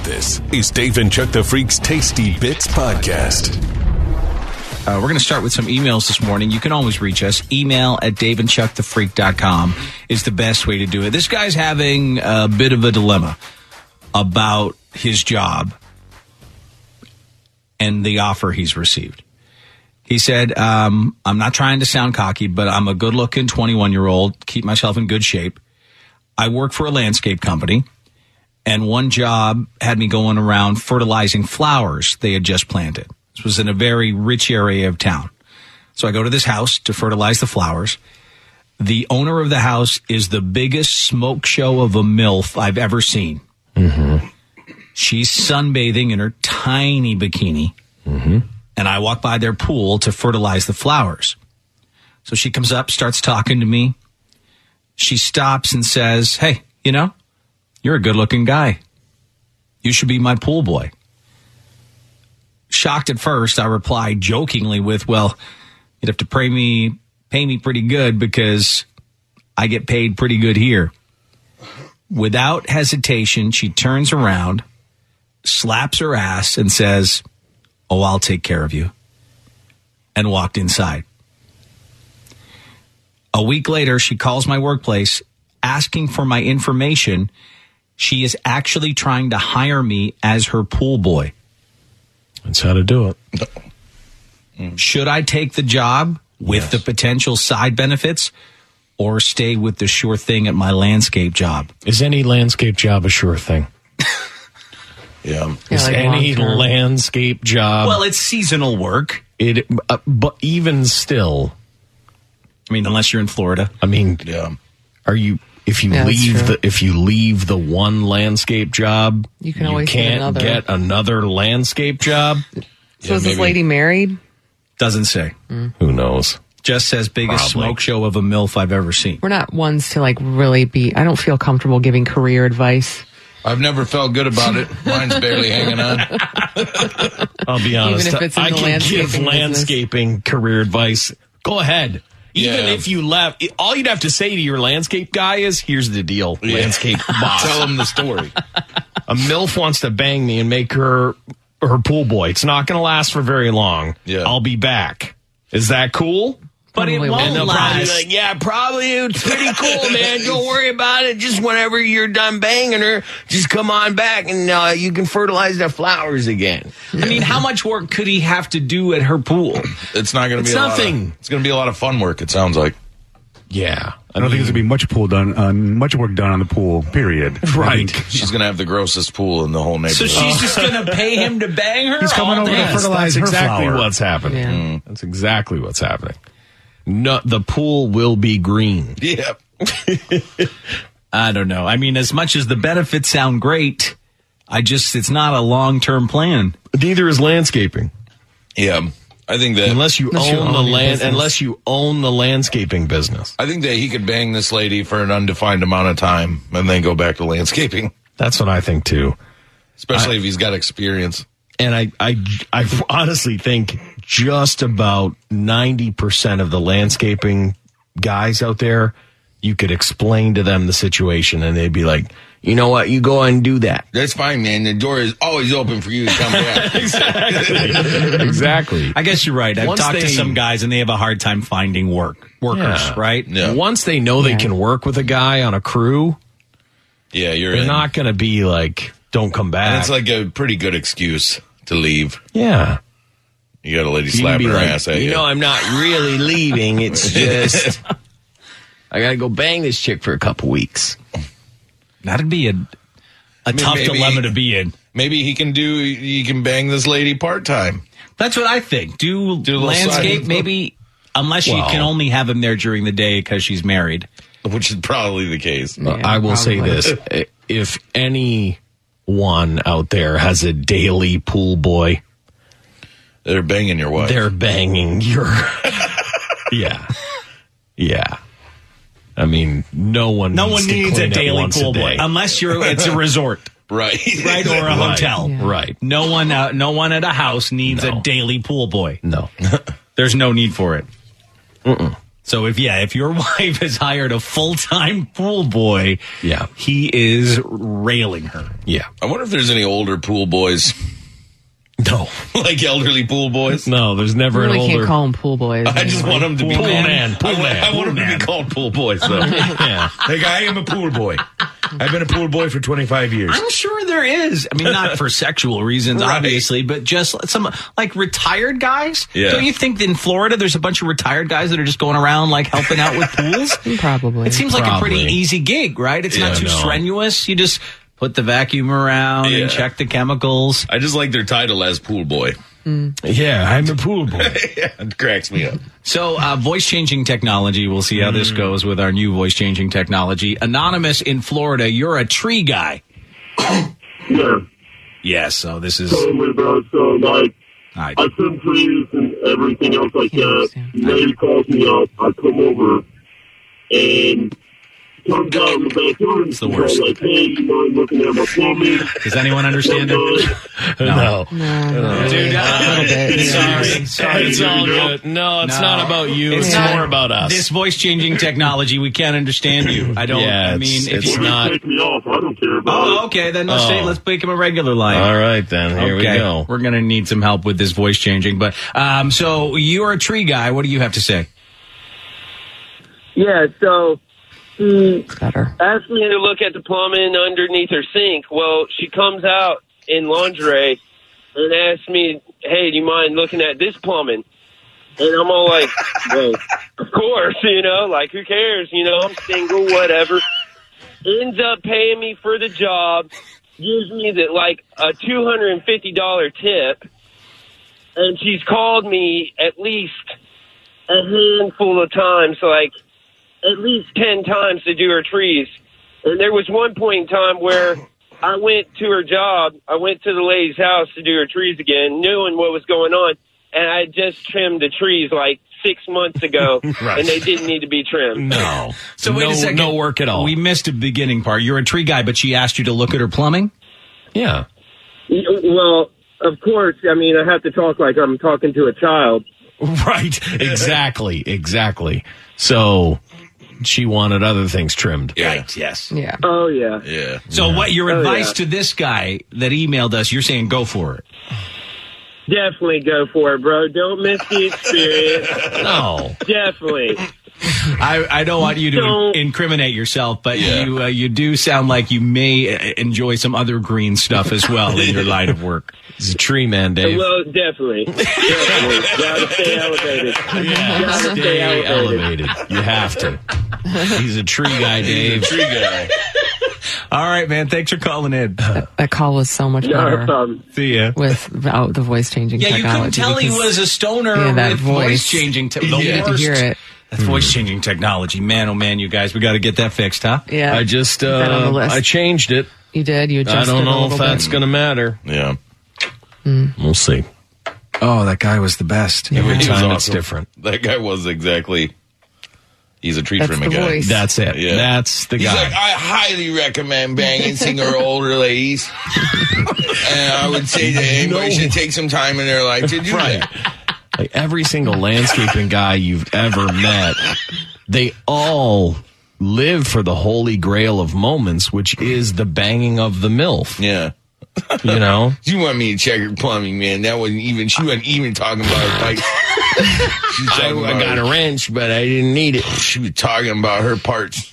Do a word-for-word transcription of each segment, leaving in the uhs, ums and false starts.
This is Dave and Chuck the Freak's Tasty Bits Podcast. Uh, we're going to start with some emails this morning. You can always reach us. Email at dave and chuck the freak dot com is the best way to do it. This guy's having a bit of a dilemma about his job and the offer he's received. He said, um, I'm not trying to sound cocky, but I'm a good-looking twenty-one-year-old, keep myself in good shape. I work for a landscape company, and one job had me going around fertilizing flowers they had just planted. This was in a very rich area of town. So I go to this house to fertilize the flowers. The owner of the house is the biggest smoke show of a MILF I've ever seen. Mm-hmm. She's sunbathing in her tiny bikini. Mm-hmm. And I walk by their pool to fertilize the flowers. So she comes up, starts talking to me. She stops and says, hey, you know, you're a good-looking guy. You should be my pool boy. Shocked at first, I replied jokingly with, well, you'd have to pay me, pay me pretty good because I get paid pretty good here. Without hesitation, she turns around, slaps her ass, and says, oh, I'll take care of you, and walked inside. A week later, she calls my workplace asking for my information. She is actually trying to hire me as her pool boy. That's how to do it. Should I take the job with yes. the potential side benefits or stay with the sure thing at my landscape job? Is any landscape job a sure thing? Yeah. Is yeah, like any landscape job? Well, it's seasonal work. It, uh, but even still, I mean, unless you're in Florida. I mean, yeah. Are you? If you yeah, leave the if you leave the one landscape job, you can always you can't get another. get another landscape job. So yeah, is this maybe. lady married? Doesn't say. Mm. Who knows? Just says biggest Probably. smoke show of a MILF I've ever seen. We're not ones to like really be. I don't feel comfortable giving career advice. I've never felt good about it. Mine's barely hanging on. I'll be honest. Even if it's in I the can landscaping give business. landscaping career advice. Go ahead. Even Yeah. if you left, all you'd have to say to your landscape guy is, here's the deal, Yeah. landscape boss. Tell him the story. A MILF wants to bang me and make her her pool boy. It's not going to last for very long. Yeah. I'll be back. Is that cool? But it Probably won't And they'll probably be last. like, yeah, probably it's pretty cool, man. Don't worry about it. Just whenever you're done banging her, just come on back and uh, you can fertilize the flowers again. I mean, how much work could he have to do at her pool? It's not going to be It's a lot nothing. of, it's going to be a lot of fun work, it sounds like. Yeah. I don't think there's going to be much pool done, uh, much work done on the pool, period. Right. She's going to have the grossest pool in the whole So neighborhood. she's just going to pay him to bang her? He's coming all over day? to fertilize That's her exactly flower. what's happening. Yeah. Mm. That's exactly what's happening. No, the pool will be green. Yeah. I don't know. I mean, as much as the benefits sound great, I just, it's not a long-term plan. Neither is landscaping. Yeah. I think that Unless you Unless you own own the your land, business. unless you own the landscaping business. I think that he could bang this lady for an undefined amount of time and then go back to landscaping, That's what I think too. especially if he's got experience. And I, I, I honestly think just about ninety percent of the landscaping guys out there, you could explain to them the situation and they'd be like, you know what, you go and do that. That's fine, man. The door is always open for you to come back. Exactly. I guess you're right. I've Once talked to they- some guys, and they have a hard time finding work workers, Yeah. right? Yeah. Once they know they Yeah. can work with a guy on a crew, Yeah, you're they're in. not going to be like, don't come back. And it's like a pretty good excuse to leave. yeah. You got a lady You can slapping be her like, ass at you. you know, I'm not really leaving. It's just, I got to go bang this chick for a couple weeks. That'd be a a mean, tough maybe- dilemma to be in. Maybe he can do. He can bang this lady part time. That's what I think. Do, Do a little landscape, side- maybe, unless Well- you can only have him there during the day because she's married. Which is probably the case. Uh, Yeah, I will say probably. this. I- If anyone out there has a daily pool boy, They're banging your wife. they're banging your. Yeah. Yeah. I mean, no one No needs one to needs a clean it daily once pool a boy day. unless you're it's a resort, right. right, or a Right. hotel. Yeah. Right. No one, uh, no one at a house needs No. a daily pool boy. No. There's no need for it. So if yeah, if your wife has hired a full-time pool boy, Yeah. he is railing her. Yeah. I wonder if there's any older pool boys, No. like elderly pool boys. No, there's never You really an older. can't call them pool boys. I just want them to be Pool called man, pool I, want- man, I want them to man. be called pool boys, though. Yeah. Like, I am a pool boy. I've been a pool boy for twenty-five years. I'm sure there is. I mean, not for sexual reasons, Right. obviously, but just some like retired guys. Yeah. Don't you think that in Florida there's a bunch of retired guys that are just going around like helping out with pools? Probably. It seems like a pretty Probably. easy gig, right? It's Yeah, not too no. strenuous. You just put the vacuum around Yeah. and check the chemicals. I just like their title as pool boy. Yeah, I'm a pool boy. Yeah, it cracks me up. So, uh, voice changing technology. We'll see how this goes with our new voice changing technology. Anonymous in Florida, you're a tree guy. Yeah, Yes. So this is. totally, bro. So, like, I, I trim trees and everything else like Yeah, that. yeah. Lady calls me up. I come over, and comes out in the backyard. It's the worst. Like, hey, you mind looking at my plumbing? does anyone understand it? No. No, no, Dude, a little bit. yeah. Sorry, sorry. It's all good. No, it's No. not about you. It's, It's not- more about us. This voice changing technology, we can't understand you. I don't. Yeah, I mean, it's- if it's you. not- Take me off. I don't care about Oh, it. okay. Then let's Oh. say, let's make him a regular line. All right, then. Here okay. we go. We're gonna need some help with this voice changing. But um, so you're a tree guy. What do you have to say? Yeah, so she Better. asked me to look at the plumbing underneath her sink. Well, she comes out in lingerie and asks me, hey, do you mind looking at this plumbing? And I'm all like, well, of course, you know, like, who cares? You know, I'm single, whatever. Ends up paying me for the job, gives me the, like a two hundred fifty dollars tip, and she's called me at least a handful of times, like at least ten times to do her trees. And there was one point in time where I went to her job, I went to the lady's house to do her trees again, knowing what was going on, and I had just trimmed the trees like six months ago, Right. and they didn't need to be trimmed. No. So wait no, a second. no work at all. We missed the beginning part. You're a tree guy, but she asked you to look at her plumbing. yeah. Well, of course, I mean, I have to talk like I'm talking to a child. Right. Exactly. Exactly. So she wanted other things trimmed. Yeah. Yes. Yeah. Oh, yeah. Yeah. So what your Oh, advice yeah. to this guy that emailed us? You're saying go for it. Definitely go for it, bro. Don't miss the experience. No. Definitely. I, I don't want you to Don't- incriminate yourself, but Yeah. you uh, you do sound like you may uh, enjoy some other green stuff as well in your line of work. He's a tree man, Dave. Well, definitely. Definitely. Gotta stay elevated. Yeah, Gotta stay stay elevated. elevated. You have to. He's a tree guy, Dave. Tree guy. All right, man. Thanks for calling in. That call was so much No better problem. See ya. without the voice changing Yeah, you couldn't technology. tell he because- was a stoner Yeah, that with voice, voice. changing. Te- the You need to worst. hear it. That voice changing technology, man. Oh man, you guys, we got to get that fixed, huh? Yeah. I just, Put that on the uh, list. I changed it. You did. You I adjusted don't a know little if that's bit. going to matter. Yeah. We'll see. Oh, that guy was the best. Every He was time it's awesome. different. That guy was exactly. He's a tree That's trimming the guy. voice. That's it. Yeah. That's the He's guy. like, I highly recommend banging single or older ladies. And I would say that anybody No. should take some time in their life to do Right. that. Like every single landscaping guy you've ever met, they all live for the holy grail of moments, which is the banging of the MILF. Yeah. You know? You want me to check her plumbing, man. That wasn't even, she wasn't even talking about her pipes. She was I, talking I about got her- a wrench, but I didn't need it. She was talking about her parts.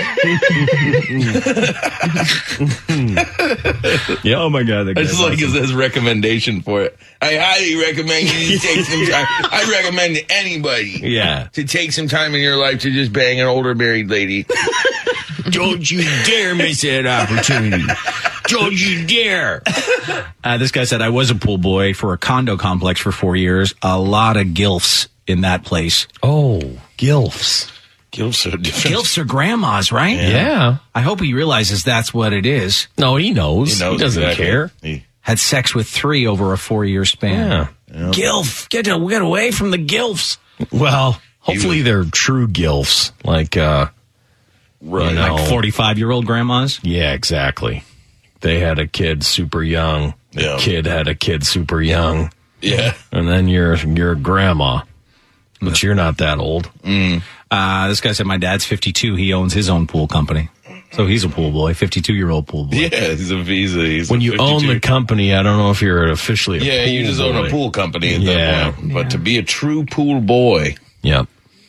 Yep. Oh my god, that I just like his, his recommendation for it. I highly recommend you to take some time. I recommend to anybody Yeah. to take some time in your life to just bang an older married lady. Don't you dare miss that opportunity. Don't you dare. Uh, this guy said, I was a pool boy for a condo complex for four years. A lot of gilfs in that place. Oh, gilfs. Gilfs are different. Gilfs are grandmas, right? Yeah. I hope he realizes that's what it is. No, he knows. He, knows doesn't exactly. care. He- Had sex with three over a four-year span. Yeah. Gilf, get, to, get away from the gilfs. Well, hopefully they're true gilfs. Like, uh, Right. you know, Like forty-five-year-old grandmas. yeah, exactly. They had a kid super young. The Yeah. kid had a kid super young. Yeah. And then you're, you're a grandma. But you're not that old. Uh, this guy said, my dad's fifty-two. He owns his own pool company. So he's a pool boy, fifty-two-year-old pool boy. Yeah, he's a visa. He's When a you fifty-two. own the company, I don't know if you're officially a Yeah, pool you just boy. own a pool company at Yeah. that point. But to be a true pool boy, Yep.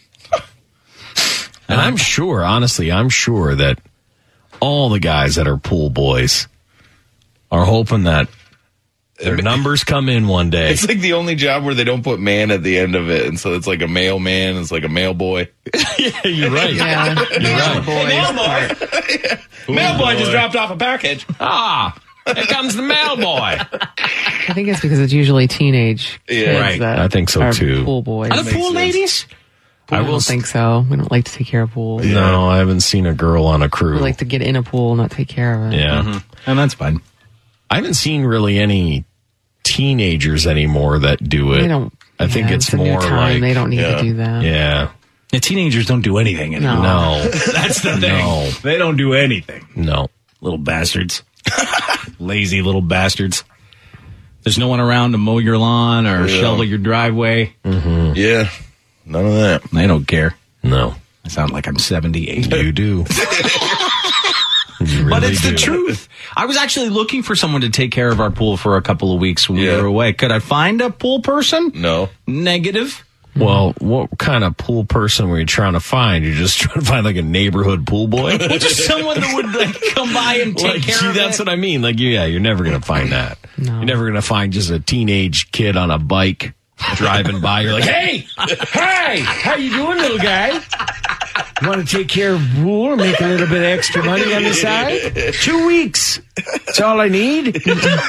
And I'm sure, honestly, I'm sure that all the guys that are pool boys are hoping that their numbers come in one day. it's like the only job where they don't put man at the end of it. And so it's like a mailman, it's like a mail boy. Yeah, you're right. Yeah. You're right. Mailboy just dropped off a package. Ah, here comes the mail boy. I think it's because it's usually teenage Yeah. kids Right. that I think so, are too. Pool boys. Are the pool ladies? I, I will don't think so. We don't like to take care of pools. No, I haven't seen a girl on a crew. We like to get in a pool, not take care of it. yeah. And that's fine. I haven't seen really any teenagers anymore that do it. They don't. I think yeah, it's a new more time. like They don't need yeah. to do that. yeah. The teenagers don't do anything anymore. No. That's the thing. No. They don't do anything. No. Little bastards. Lazy little bastards. There's no one around to mow your lawn or Yeah. shovel your driveway. Yeah, none of that. They don't care. No. I sound like I'm seventy-eight. You do. You But really it's do. the truth. I was actually looking for someone to take care of our pool for a couple of weeks when Yeah. we were away. Could I find a pool person? No. Negative. Well, what kind of pool person were you trying to find? You're just trying to find like a neighborhood pool boy? Well, just someone that would like come by and take Like, care see, of that's it. what I mean. Like, yeah, you're never going to find that. No. You're never going to find just a teenage kid on a bike driving by. You're like, hey, hey, how you doing, little guy? Want to take care of pool or make a little bit of extra money on the side? Two weeks. That's all I need.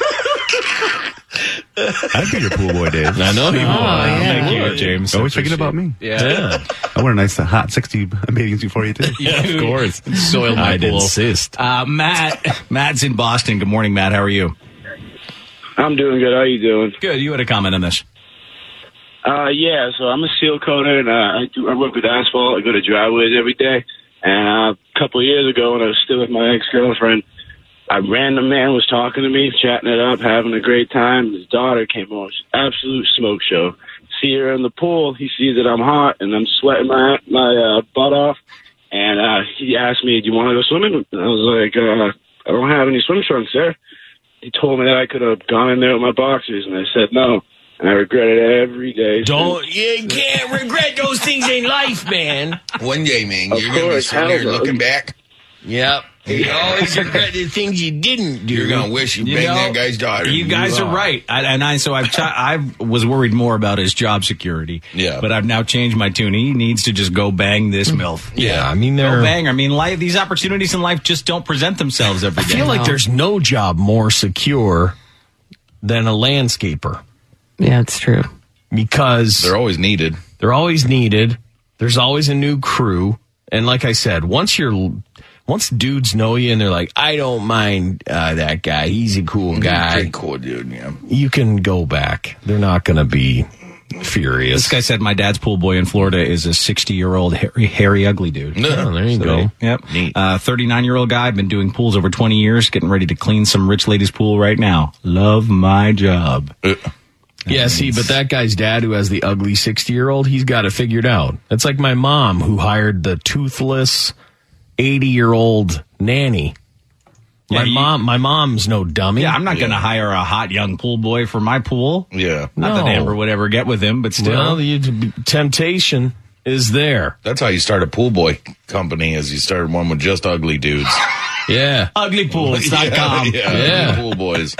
I'd be your pool boy, Dave. I know you Oh, yeah. Thank you, James. Always thinking about me. Yeah. I want a nice uh, hot sixty bathing suit for you, too. Yeah, of course. Soiled my I'd pool. insist. Uh, Matt, Matt's in Boston. Good morning, Matt. How are you? I'm doing good. How you doing? Good. You had a comment on this. Uh, yeah, so I'm a seal coater, and uh, I do I work with asphalt. I go to driveways every day. And uh, a couple of years ago, when I was still with my ex-girlfriend, a random man was talking to me, chatting it up, having a great time. His daughter came over. It's an absolute smoke show. See her in the pool. He sees that I'm hot, and I'm sweating my my uh, butt off. And uh, he asked me, do you want to go swimming? And I was like, uh, I don't have any swim trunks, sir. He told me that I could have gone in there with my boxers, and I said no. And I regret it every day. Don't, you can't regret those things in life, man. One day, man, Of you're going to be course, sitting there hell no. looking back. Yep. You always regret the things you didn't do. You're going to wish you, You banged know, that guy's daughter. You guys are right, I, and I so I've ch- I was worried more about his job security. Yeah. but I've now changed my tune. He needs to just go bang this milf. Yeah, I mean, Go they're. bang. I mean, life, these opportunities in life just don't present themselves every I day. feel like No. there's no job more secure than a landscaper Yeah, it's true. because They're always needed. they're always needed. There's always a new crew. And like I said, once you're, once dudes know you and they're like, I don't mind uh, that guy. He's a cool guy. Pretty cool, dude, yeah. You can go back. They're not going to be furious. This guy said my dad's pool boy in Florida is a sixty-year-old hairy, hairy, ugly dude. Oh, there you So, go. Yep. Neat. Uh, thirty-nine-year-old guy, been doing pools over twenty years, getting ready to clean some rich lady's pool right now. Love my job. Uh, Yeah, see, but that guy's dad who has the ugly sixty-year-old, he's got it figured out. It's like my mom who hired the toothless eighty-year-old nanny. My Yeah, you- mom, my mom's no dummy. Yeah, I'm not going to hire a hot young pool boy for my pool. yeah. Not that No. Amber would ever get with him, but still. Well, the temptation is there. That's how you start a pool boy company, is you started one with just ugly dudes. Yeah, ugly pools dot com. yeah, Yeah. ugly pool boys.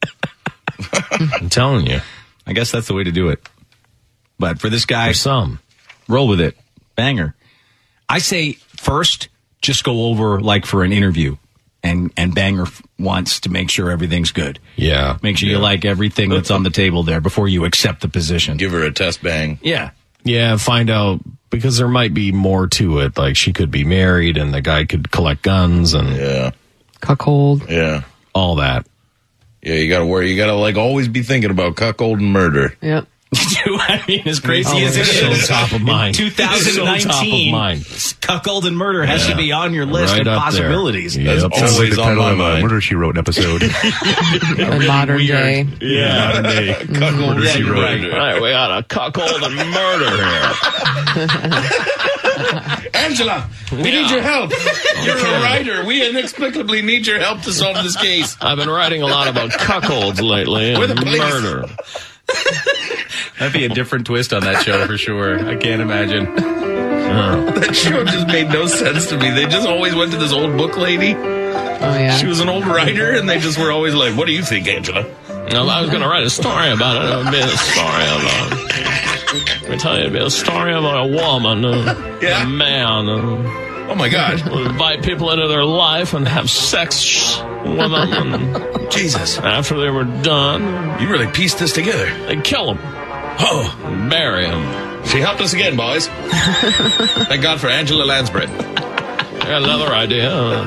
I'm telling you. I guess that's the way to do it. But for this guy, For some. roll with it. Banger. I say first, just go over like for an interview and, and banger f- once to make sure everything's good. Yeah. Make sure you like everything that's on the table there before you accept the position. Give her a test bang. Yeah. Yeah, find out, because there might be more to it. Like, she could be married and the guy could collect guns and Yeah, Cuckold. yeah. all that. Yeah, you gotta worry. You gotta, like, always be thinking about cuckold and murder. Yep. I mean, as crazy Oh, as it so is, top of mind. in twenty nineteen, So top of mind. cuckold and murder has to be on your list Right of up there. possibilities. Yep. That's Sounds like always the on title my of a mind. Murder, She Wrote episode. A modern day. Yeah, modern day. Cuckold Yeah, and you're right. murder. All right, we got a cuckold and murder here. Angela, we Yeah. need your help. You're a writer. We inexplicably need your help to solve this case. I've been writing a lot about cuckolds lately We're and the police. murder. That'd be a different twist on that show for sure. I can't imagine. That show just made no sense to me. They just always went to this old book lady. Oh, yeah. She was an old writer, and they just were always like, what do you think, Angela? No, I was going to write a story about it. It would be a story about. Let me tell you, it'd be a story about a woman, uh, Yeah. a man. Uh, Oh, my God. would invite people into their life and have sex with them. And Jesus. after they were done, You really pieced this together. they'd kill them Oh, and bury them. she helped us again, boys. Thank God for Angela Lansbury. I got another idea.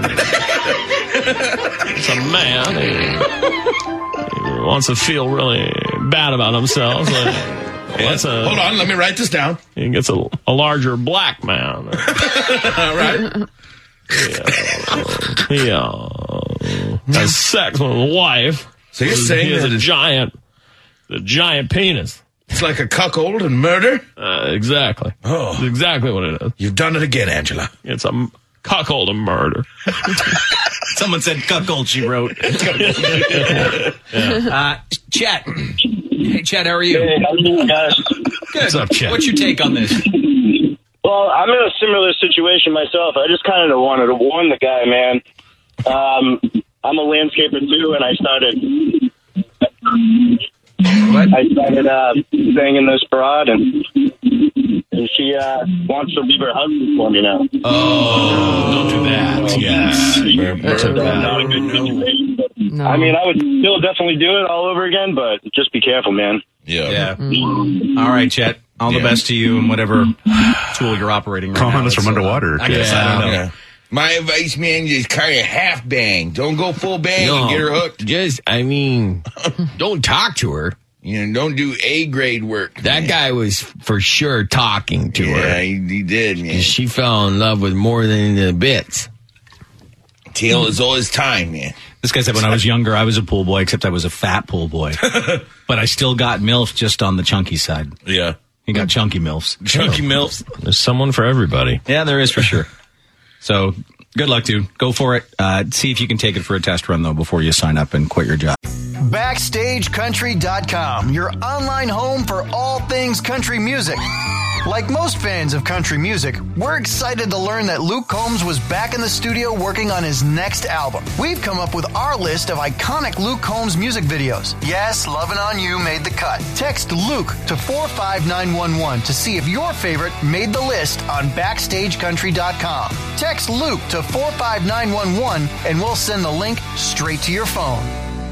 It's a man. He, he wants to feel really bad about himself. So Yes. what's a, Hold on, let me write this down. he gets a, a larger black man. All right. He uh, has sex with his wife. So you're saying he has that a it's, giant, a giant penis. it's like a cuckold and murder? Uh, exactly. Oh. That's exactly what it is. You've done it again, Angela. It's a m- cuckold and murder. Someone said cuckold, she wrote. uh, Chet. Hey, Chet, how are you? Hey, how you doing, guys? Good. What's up, Chet? What's your take on this? Well, I'm in a similar situation myself. I just kind of wanted to warn the guy, man. Um, I'm a landscaper too, and I started. What? I started uh, banging this broad, and and she uh, wants to leave her husband for me now. Oh, don't do that. Yes. That's a So bad. not a good situation. But, No. I mean, I would still definitely do it all over again, but just be careful, man. Yeah. Yeah. All right, Chet. All the Yeah. best to you and whatever tool you're operating right Calling now. us from It's, uh, underwater. I guess I don't know. Yeah. My advice, man, is kind of half bang. Don't go full bang and get her hooked. Just, I mean, don't talk to her. You know, don't do A grade work. That man. guy was for sure talking to Yeah, her. he, he did, man. She fell in love with more than the bits. Tail is all his time, man. This guy said when I was younger, I was a pool boy, except I was a fat pool boy. But I still got MILF just on the chunky side. Yeah. You got chunky MILFs. Chunky milfs. There's someone for everybody. Yeah, there is for sure. So good luck, dude. Go for it. Uh, see if you can take it for a test run, though, before you sign up and quit your job. Backstage Country dot com, your online home for all things country music. Like most fans of country music, we're excited to learn that Luke Combs was back in the studio working on his next album. We've come up with our list of iconic Luke Combs music videos. Yes, Lovin' On You made the cut. Text Luke to four five nine one one to see if your favorite made the list on Backstage Country dot com. Text Luke to four five nine one one and we'll send the link straight to your phone.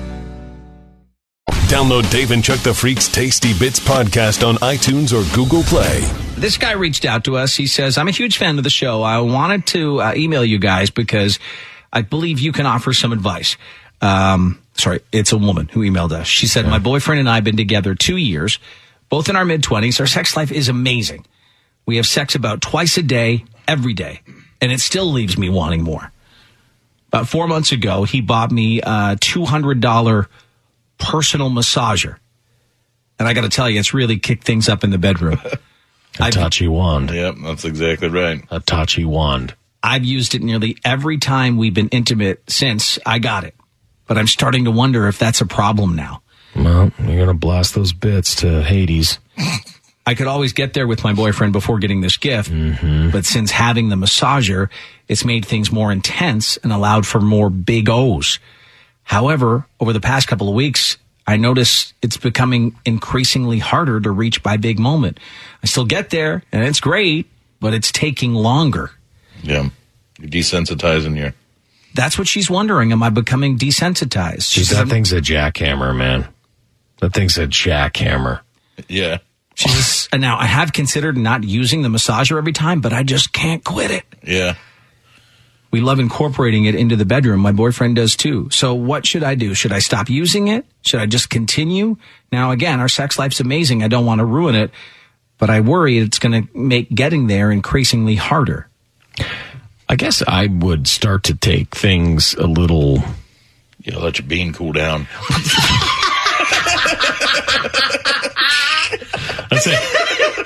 Download Dave and Chuck the Freak's Tasty Bits podcast on iTunes or Google Play. This guy reached out to us. He says, I'm a huge fan of the show. I wanted to uh, email you guys because I believe you can offer some advice. Um, sorry, it's a woman who emailed us. She said, my boyfriend and I have been together two years, both in our mid-twenties. Our sex life is amazing. We have sex about twice a day, every day, and it still leaves me wanting more. About four months ago, he bought me a two hundred dollars personal massager. And I got to tell you, it's really kicked things up in the bedroom. A Tachi wand. Yep, that's exactly right. A Tachi wand. I've used it nearly every time we've been intimate since I got it. But I'm starting to wonder if that's a problem now. Well, you're going to blast those bits to Hades. I could always get there with my boyfriend before getting this gift. Mm-hmm. But since having the massager, it's made things more intense and allowed for more big O's. However, over the past couple of weeks, I notice it's becoming increasingly harder to reach my big moment. I still get there, and it's great, but it's taking longer. Yeah. You're desensitizing your... That's what she's wondering. Am I becoming desensitized? She Jeez, says, that thing's a jackhammer, man. That thing's a jackhammer. Yeah. She says, and now I have considered not using the massager every time, but I just can't quit it. Yeah. We love incorporating it into the bedroom. My boyfriend does too. So what should I do? Should I stop using it? Should I just continue? Now, again, our sex life's amazing. I don't want to ruin it, but I worry it's going to make getting there increasingly harder. I guess I would start to take things a little... Yeah, let your bean cool down. That's it.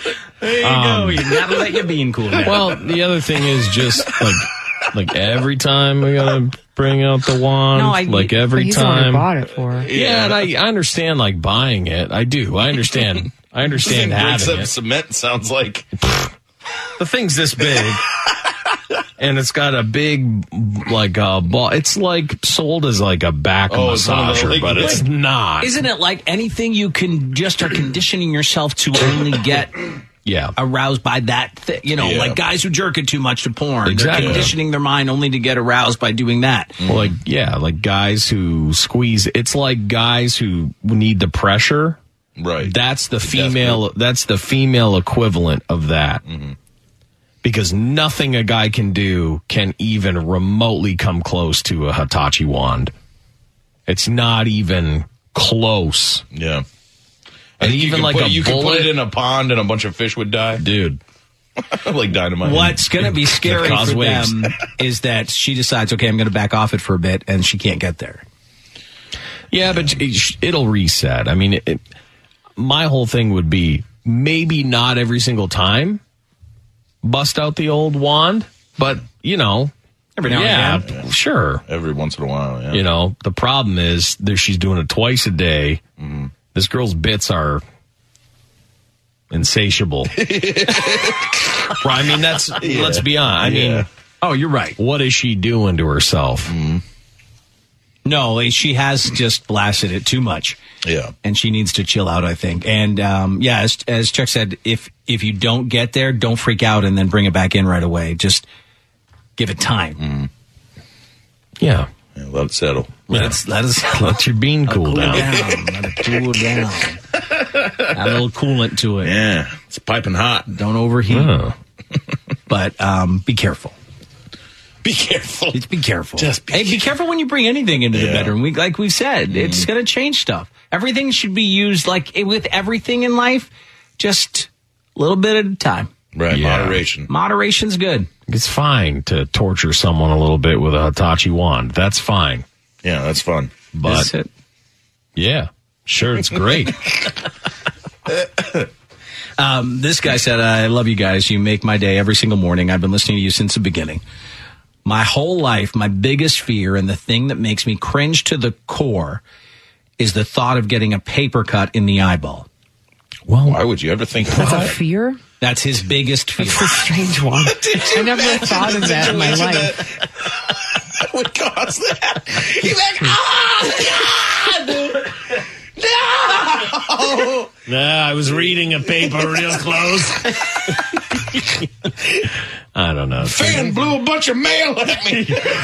There you Um, go. You gotta let your bean cool down. Well, the other thing is just like, like every time we gotta bring out the wand. No, I- like every he's the one who time. bought it for. Yeah, and I, I understand like buying it. I do. I understand. I understand breaks having up it. cement sounds like. The thing's this big, and it's got a big like uh, ball. It's like sold as like a back Oh, it's one of the, massager, like, but it's like- not. Isn't it like anything you can just are conditioning yourself to only get Yeah. aroused by that thing? You know, Yeah. like guys who jerk it too much to porn. Exactly. They're conditioning their mind only to get aroused by doing that. Well, like yeah, like guys who squeeze. It's like guys who need the pressure. Right. That's the female. That's the female equivalent of that. Mm-hmm. Because nothing a guy can do can even remotely come close to a Hitachi wand. It's not even close. Yeah. I And think you even could like put, a you could put bullet- it in a pond and a bunch of fish would die. Dude. Like dynamite. What's going to be scary Cause for waves. them is that she decides, okay, I'm going to back off it for a bit, and she can't get there. Yeah, but it- it'll reset. I mean, it, it, my whole thing would be maybe not every single time bust out the old wand, but, you know. Every now yeah, and again. sure. Every once in a while, yeah. You know, the problem is that she's doing it twice a day. Mm-hmm. This girl's bits are insatiable. I mean, that's, Yeah. let's be honest. I Yeah. mean, Oh, you're right. what is she doing to herself? Mm-hmm. No, like, she has just blasted it too much. Yeah. And she needs to chill out, I think. And um, yeah, as, as Chuck said, if if you don't get there, don't freak out and then bring it back in right away. Just give it time. Mm-hmm. Yeah. Yeah, let it settle. Let, it, let us Let your bean cool, cool down. down. Let it cool down. Add a little coolant to it. Yeah. It's piping hot. Don't overheat. Oh. But um, be careful. Be careful. Just be careful. Just be hey, be careful when you bring anything into the Yeah. bedroom. We, like we've said, it's going to change stuff. Everything should be used like with everything in life, just a little bit at a time. Right. Yeah. Moderation. Moderation's good. It's fine to torture someone a little bit with a Hitachi wand. That's fine. Yeah, that's fun. But Is it? yeah, sure, it's great. Um, this guy said, I love you guys. You make my day every single morning. I've been listening to you since the beginning. My whole life, my biggest fear and the thing that makes me cringe to the core is the thought of getting a paper cut in the eyeball. Well, Why would you ever think That's a that? fear? That's his biggest fear. That's a strange one. I never thought of that in my life. would cause that. He's like, ah, no. nah, I was reading a paper real close. I don't know. Fan blew a bunch of mail at me.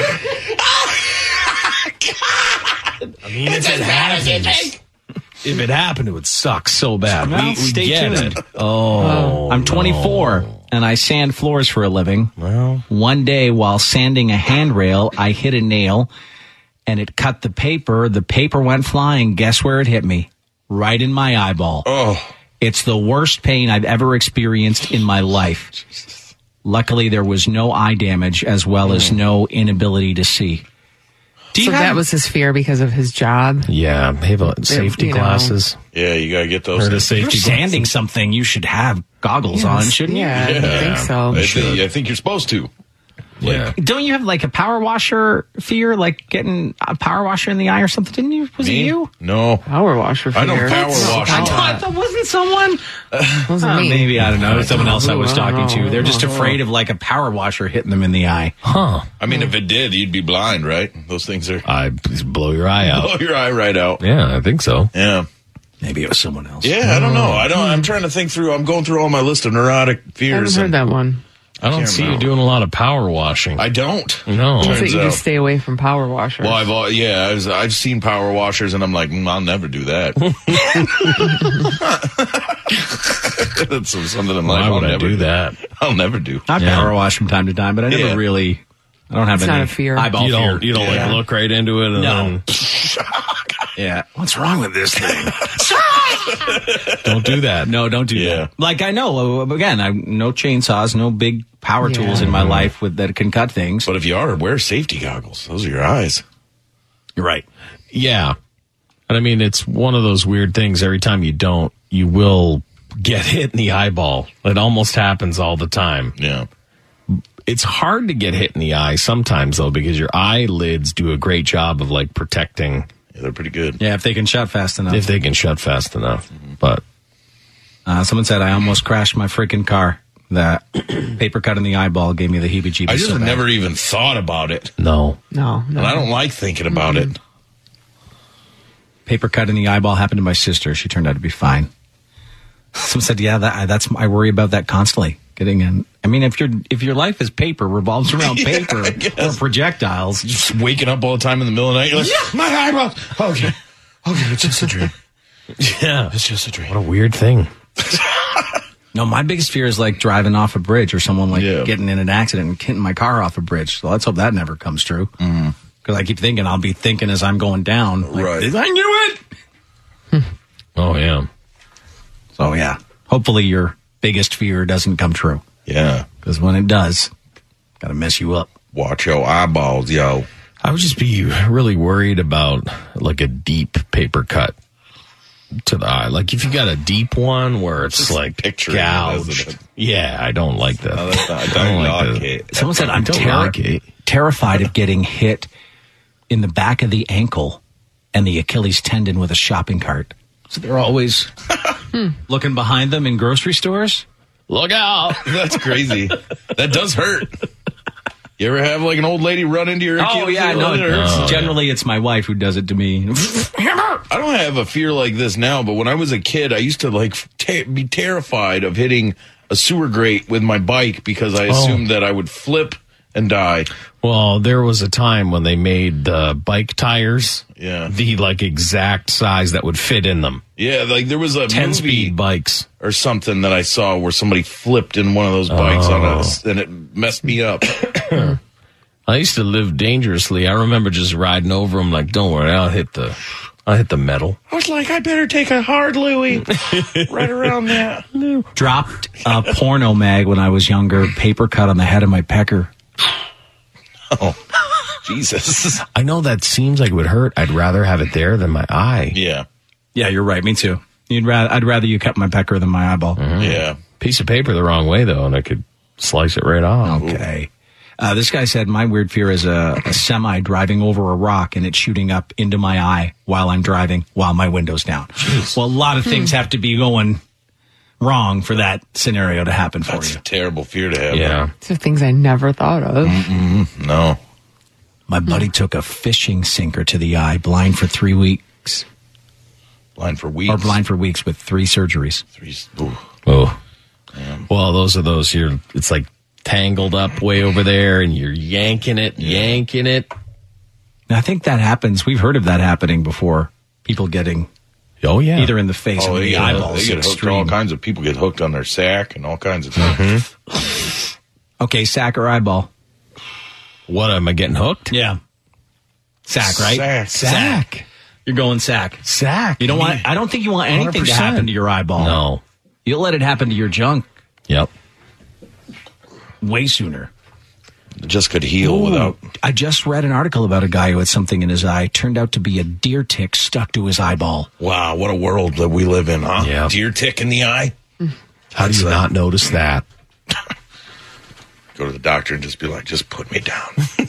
I mean, if it happens, if it happened, it would suck so bad. Well, we, we stay get tuned. it. Oh, I'm twenty-four no. and I sand floors for a living. Well, One day while sanding a handrail, I hit a nail and it cut the paper. The paper went flying. Guess where it hit me? Right in my eyeball. Oh, It's the worst pain I've ever experienced in my life. Luckily, there was no eye damage as well as no inability to see. Do you So have, that was his fear because of his job. yeah, have a safety you know. glasses. yeah, you gotta get those. Heard of things. if you're safety sanding something, you should have goggles on, shouldn't you? Yeah, I think so. I, think, I think you're supposed to. Yeah. Don't you have like a power washer fear, like getting a power washer in the eye or something? Didn't you? Was Me? it you? No. Power washer fear. I don't power wash. I thought that wasn't someone. Wasn't Oh, me. maybe, I don't know. Someone else I was I don't talking to. know. They're just afraid of like a power washer hitting them in the eye. Huh. I mean, if it did, you'd be blind, right? Those things are I just blow your eye blow out. your eye right out. Yeah, I think so. Yeah. Maybe it was someone else. Yeah, I don't know. I don't. I'm trying to think through. I'm going through all my list of neurotic I haven't fears. heard and that one. I don't Can't see you remember. doing a lot of power washing. I don't. no. I think Turns you out. just stay away from power washers. Well, I've al- yeah, I've, I've seen power washers, and I'm like, mm, I'll never do that. That's something in life Why I'll would I never do that? I'll never do. I Yeah. power wash from time to time, but I never Yeah. really. I don't have It's any not a fear. eyeball You fear. don't, you don't Yeah. like look right into it and No. then Yeah. What's wrong with this thing? don't do that. No, don't do Yeah. that. Like I know, uh, again, I no chainsaws, no big power Yeah. tools in my life with that can cut things. But if you are, wear safety goggles. Those are your eyes. You're right. Yeah. And I mean, it's one of those weird things. Every time you don't, you will get hit in the eyeball. It almost happens all the time. Yeah. It's hard to get hit in the eye sometimes, though, because your eyelids do a great job of, like, protecting. Yeah, they're pretty good. Yeah, if they can shut fast enough. If they can shut fast enough. Mm-hmm. But uh, someone said, I almost crashed my freaking car. That paper cut in the eyeball gave me the heebie-jeebies. I just so never even thought about it. No. No. no. And I don't like thinking about mm-hmm. it. Paper cut in the eyeball happened to my sister. She turned out to be fine. Someone said, yeah, that, that's I worry about that constantly. Getting in. I mean, if your if your life is paper, revolves around yeah, paper or projectiles. Just waking up all the time in the middle of the night. You're like, yeah, my eyeball. Okay. Okay, it's just a dream. Yeah. It's just a dream. What a weird thing. No, my biggest fear is like driving off a bridge or someone like yeah. getting in an accident and hitting my car off a bridge. So let's hope that never comes true. Because mm-hmm. I keep thinking I'll be thinking as I'm going down. Like, right. I knew it. Oh, yeah. So, yeah. Hopefully your biggest fear doesn't come true. Yeah. Because when it does, got to mess you up. Watch your eyeballs, yo. I would just be really worried about like a deep paper cut to the eye. Like if you got a deep one where it's like picturing gouged. It, yeah, I don't like that. No, that's not, I don't, don't like like that. it. Someone said I'm ter- like it. terrified of getting hit in the back of the ankle and the Achilles tendon with a shopping cart. So they're always looking behind them in grocery stores. Look out. That's crazy. That does hurt. You ever have like an old lady run into your Achilles? Oh, yeah, no. It hurts. Oh, Generally, yeah. It's my wife who does it to me. I don't have a fear like this now, but when I was a kid, I used to like te- be terrified of hitting a sewer grate with my bike because I assumed oh. that I would flip and die. Well, there was a time when they made uh, bike tires, yeah, the like exact size that would fit in them. Yeah, like there was a ten-speed bikes or something that I saw where somebody flipped in one of those bikes oh. on us, and it messed me up. I used to live dangerously. I remember just riding over them like, don't worry, I'll hit the, I'll hit the metal. I was like, I better take a hard Louie right around that. Dropped a porno mag when I was younger, paper cut on the head of my pecker. Oh, Jesus. I know that seems like it would hurt. I'd rather have it there than my eye. Yeah. Yeah, you're right. Me too. You'd rather, I'd rather you cut my pecker than my eyeball. Mm-hmm. Yeah. Piece of paper the wrong way, though, and I could slice it right off. Okay. Uh, this guy said, my weird fear is a, a semi driving over a rock and it shooting up into my eye while I'm driving while my window's down. Jeez. Well, a lot of things have to be going wrong for that scenario to happen for That's you. That's a terrible fear to have. Yeah. These are things I never thought of. Mm-mm, no. My buddy took a fishing sinker to the eye, blind for three weeks. Blind for weeks? Or blind for weeks with three surgeries. Three. Ooh. Oh. Damn. Well, those are those here. It's like tangled up way over there and you're yanking it, yeah. yanking it. I think that happens. We've heard of that happening before. People getting oh yeah, either in the face oh, or in the get, eyeballs. They get hooked. Extreme. All kinds of people get hooked on their sack and all kinds of things. Mm-hmm. Okay, sack or eyeball? What, am I getting hooked? Yeah. Sack, right? Sack. Sack. You're going sack. Sack. You don't want. I don't think you want anything one hundred percent to happen to your eyeball. No. You'll let it happen to your junk. Yep. Way sooner. It just could heal Ooh, without. I just read an article about a guy who had something in his eye. Turned out to be a deer tick stuck to his eyeball. Wow, what a world that we live in, huh? Yeah. Deer tick in the eye. How do you not notice that? Go to the doctor and just be like, just put me down.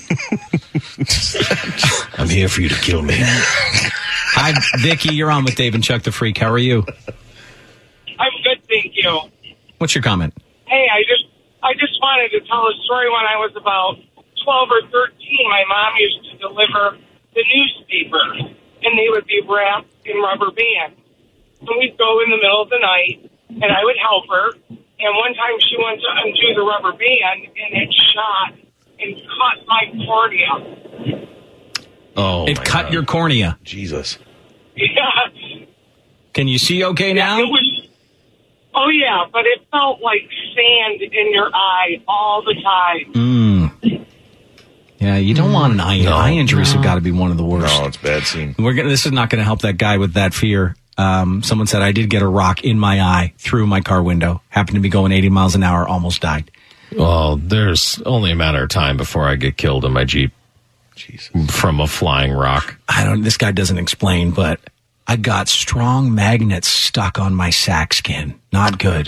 I'm here for you to kill me. Hi, Vicky. You're on with Dave and Chuck the Freak. How are you? I'm good, thank you. What's your comment? Hey, I just I just wanted to tell a story. When I was about twelve or thirteen, my mom used to deliver the newspaper, and they would be wrapped in rubber bands. And we'd go in the middle of the night, and I would help her. And one time she went to undo the rubber band, and it shot and cut my cornea. Oh, it cut God. your cornea. Jesus. Yeah. Can you see okay now? It was, oh, yeah, but it felt like sand in your eye all the time. Mm. Yeah, you don't mm. want an eye. No. Eye injuries no. have got to be one of the worst. No, it's a bad scene. We're gonna, this is not going to help that guy with that fear. Um, someone said, I did get a rock in my eye through my car window. Happened to be going eighty miles an hour, almost died. Well, there's only a matter of time before I get killed in my Jeep. Jesus. From a flying rock. I don't, this guy doesn't explain, but I got strong magnets stuck on my sack skin. Not good.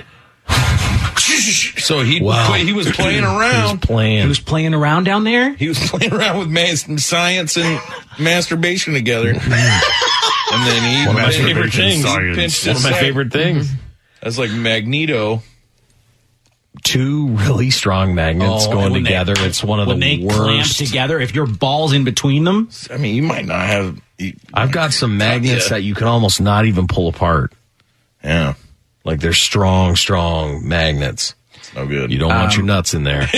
So he Wow. play, he was playing around. He was playing. He was playing around down there? He was playing around with mas- science and masturbation together. And then he One of my pinched favorite things. pinched One his of my sack. favorite things. That's like Magneto. Two really strong magnets Oh, going and when they- together. it's one of when the they clamp worst. together, if your ball's in between them. I mean, you might not have. You, I've got some magnets Yeah. that you can almost not even pull apart. yeah, Like they're strong, strong magnets. no good. You don't want your nuts in there.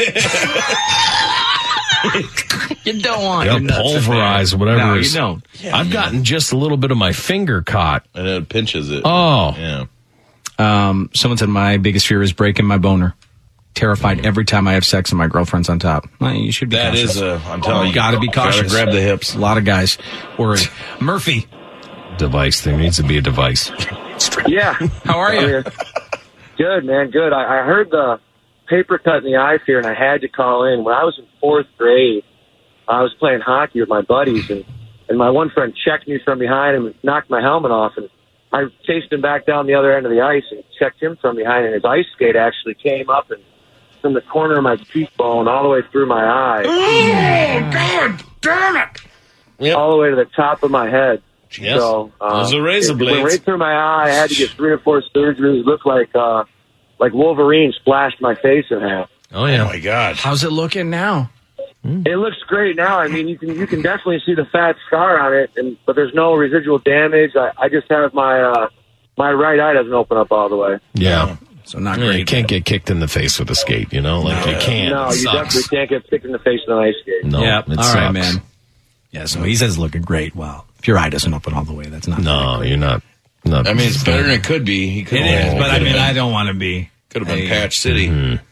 You don't want They'll your nuts in pulverize there. whatever No, is. you don't. I've gotten just a little bit of my finger caught. and it pinches it. Oh. yeah. Um, someone said my biggest fear is breaking my boner. Terrified every time I have sex and my girlfriend's on top. Well, you should be That cautious. is a. I'm telling you, Gotta be cautious. Gotta grab the hips. A lot of guys worried. Murphy, Device. There needs to be a device. Yeah. how are you? Good, man. Good. I, I heard the paper cut in the eye fear, and I had to call in. When I was in fourth grade, I was playing hockey with my buddies, and, and my one friend checked me from behind and knocked my helmet off, and I chased him back down the other end of the ice and checked him from behind, and his ice skate actually came up and from the corner of my cheekbone all the way through my eye. Oh God, damn it! Yep. All the way to the top of my head. Yes. So, uh, Those are razor it blades. went right through my eye. I had to get three or four surgeries. It looked like uh, like Wolverine splashed my face in half. Oh yeah. Oh my God. How's it looking now? It looks great now. I mean, you can you can definitely see the fat scar on it, and but there's no residual damage. I, I just have my uh, my right eye doesn't open up all the way. Yeah. So not Yeah, great. you can't get kicked in the face with a skate, you know? Like, you can't. No, It you sucks. definitely can't get kicked in the face with an ice skate. No, Yeah. it All sucks. right, man. Yeah. So he says looking great. Well, if your eye doesn't open all the way, that's not. No, you're not. not I mean, it's better than it could be. He could It is, but I mean, I don't want to be. Could have been Hey. Patch City.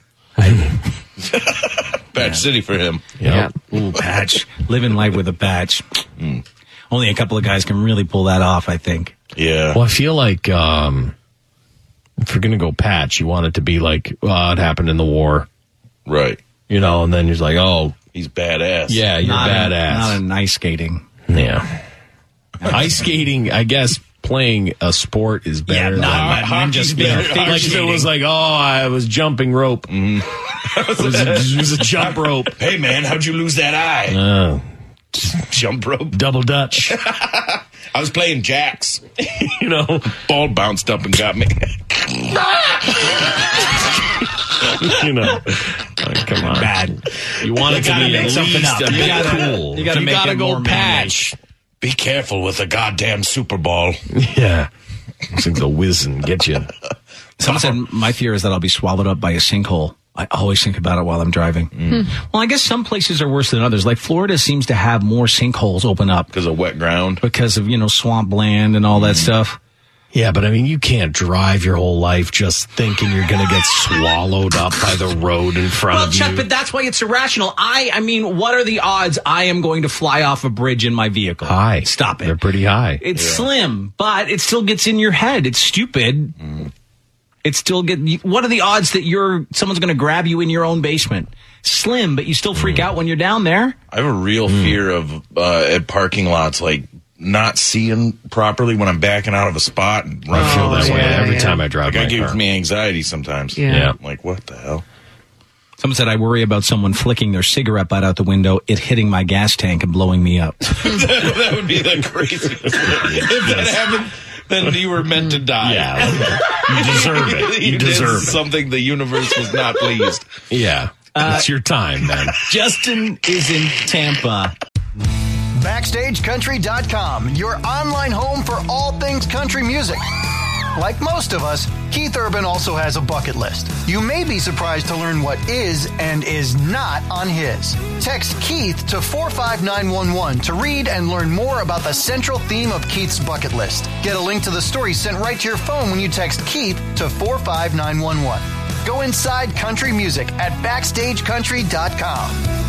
Patch City for him. Yeah. Ooh, patch. Living life with a patch. Mm. Only a couple of guys can really pull that off, I think. Yeah. Well, I feel like um, if you're going to go patch, you want it to be like, well, it happened in the war. Right. You know, and then you're like, oh, he's badass. Yeah, you're not badass. In, not in ice skating. Yeah. Ice skating, I guess playing a sport is better. Yeah, not than, hockey's just better. better. Like if it was like, oh, I was jumping rope. Mm. it, was a, it was a jump rope. Hey, man, how'd you lose that eye? Uh, Jump rope. Double Dutch. I was playing jacks. You know, ball bounced up and got me. you know, oh, come on, bad. You want You it to gotta be make at something least up. a You bit gotta- cool. you gotta You make gotta it go more manly. patch. Be careful with the goddamn Super Ball. Yeah, those things will whiz and get you. Someone said my fear is that I'll be swallowed up by a sinkhole. I always think about it while I'm driving. Mm. Well, I guess some places are worse than others. Like Florida seems to have more sinkholes open up because of wet ground, because of you know swampland and all that stuff. Yeah, but I mean, you can't drive your whole life just thinking you're going to get swallowed up by the road in front Well, of Chuck, you. but that's why it's irrational. I, I mean, what are the odds I am going to fly off a bridge in my vehicle? High. Stop it. They're pretty high. It's Yeah. slim, but it still gets in your head. It's stupid. Mm. It still get. What are the odds that you're someone's going to grab you in your own basement? Slim, but you still freak Mm. out when you're down there. I have a real fear of uh, at parking lots, like not seeing properly when I'm backing out of a spot. And I feel that way yeah, every yeah. time I drive Like, my it gives car. me anxiety sometimes. Yeah. Yeah. I'm like, what the hell? Someone said I worry about someone flicking their cigarette butt out the window, it hitting my gas tank and blowing me up. that would be the craziest. If that happened, then you were meant to die. Yeah, you deserve it. You, You deserve did it. something the universe was not pleased. Yeah, Uh, it's your time, man. Justin is in Tampa. Backstage Country dot com, your online home for all things country music. Like most of us, Keith Urban also has a bucket list. You may be surprised to learn what is and is not on his. Text Keith to four five nine one one to read and learn more about the central theme of Keith's bucket list. Get a link to the story sent right to your phone when you text Keith to four five nine one one. Go inside country music at Backstage Country dot com.